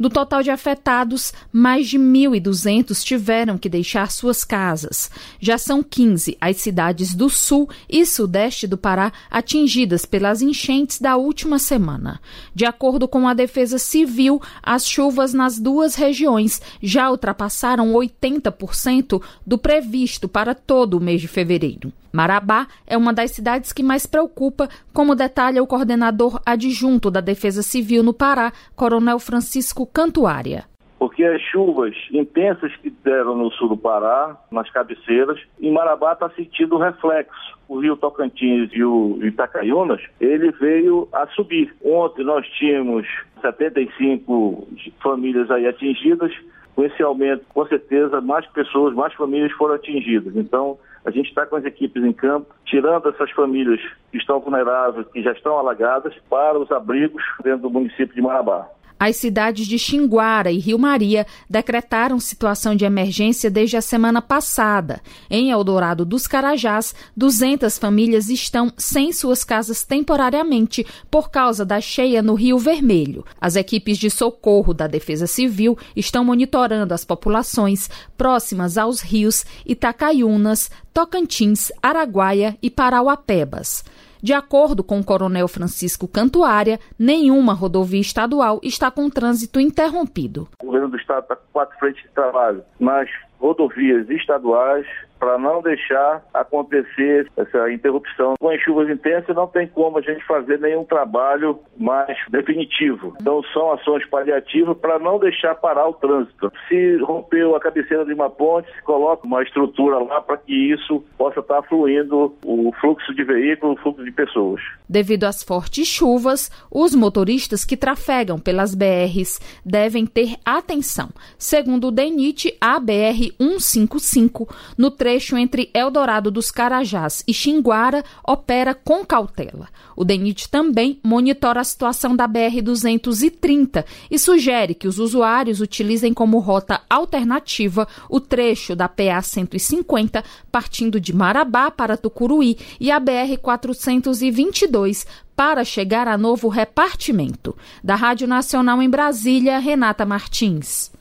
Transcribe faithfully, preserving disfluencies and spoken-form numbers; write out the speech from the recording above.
Do total de afetados, mais de mil e duzentos tiveram que deixar suas casas. Já são quinze as cidades do sul e sudeste do Pará atingidas pelas enchentes da última semana. De acordo com a Defesa Civil, as chuvas nas duas regiões já ultrapassaram oitenta por cento do previsto para todo o mês de fevereiro. Marabá é uma das cidades que mais preocupa, como detalha o coordenador adjunto da Defesa Civil no Pará, Coronel Francisco Cantuária. Porque as chuvas intensas que deram no sul do Pará, nas cabeceiras, em Marabá está sentindo o reflexo. O rio Tocantins e o Itacaiunas, ele veio a subir. Ontem nós tínhamos setenta e cinco famílias aí atingidas. Com esse aumento, com certeza, mais pessoas, mais famílias foram atingidas. Então, a gente está com as equipes em campo, tirando essas famílias que estão vulneráveis, que já estão alagadas, para os abrigos dentro do município de Marabá. As cidades de Xinguara e Rio Maria decretaram situação de emergência desde a semana passada. Em Eldorado dos Carajás, duzentas famílias estão sem suas casas temporariamente por causa da cheia no Rio Vermelho. As equipes de socorro da Defesa Civil estão monitorando as populações próximas aos rios Itacaiunas, Tocantins, Araguaia e Parauapebas. De acordo com o Coronel Francisco Cantuária, nenhuma rodovia estadual está com trânsito interrompido. O governo do estado está com quatro frentes de trabalho nas rodovias estaduais para não deixar acontecer essa interrupção. Com as chuvas intensas não tem como a gente fazer nenhum trabalho mais definitivo. Então são ações paliativas para não deixar parar o trânsito. Se rompeu a cabeceira de uma ponte, se coloca uma estrutura lá para que isso possa estar fluindo o fluxo de veículos, o fluxo de pessoas. Devido às fortes chuvas, os motoristas que trafegam pelas B Rs devem ter atenção. Segundo o DENIT, a B R cento e cinquenta e cinco, no trecho entre Eldorado dos Carajás e Xinguara, opera com cautela. O DENIT também monitora a situação da B R duzentos e trinta e sugere que os usuários utilizem como rota alternativa o trecho da P A cento e cinquenta, partindo de Marabá para Tucuruí, e a B R quatrocentos e vinte e dois, para chegar a Novo Repartimento. Da Rádio Nacional em Brasília, Renata Martins.